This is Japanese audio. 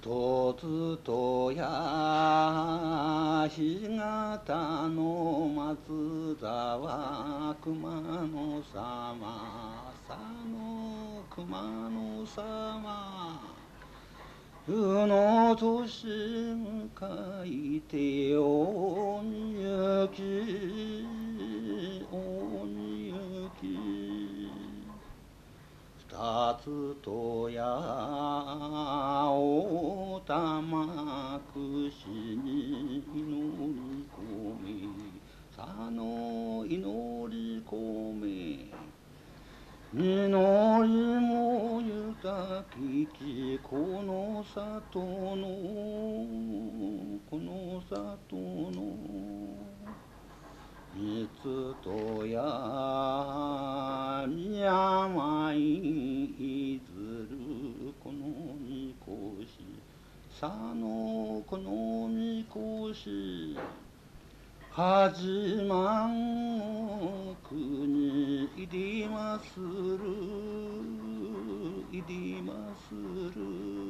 とつとやひがたの松沢熊野様佐野熊野様うの年迎えておにゆきおにゆき二つとやおたまくしに祈り込めさの祈り込め祈りも豊ききこの里のこの里の三つとや宮前いずるこのみこし佐野このみこし始まん国いりまするいりまする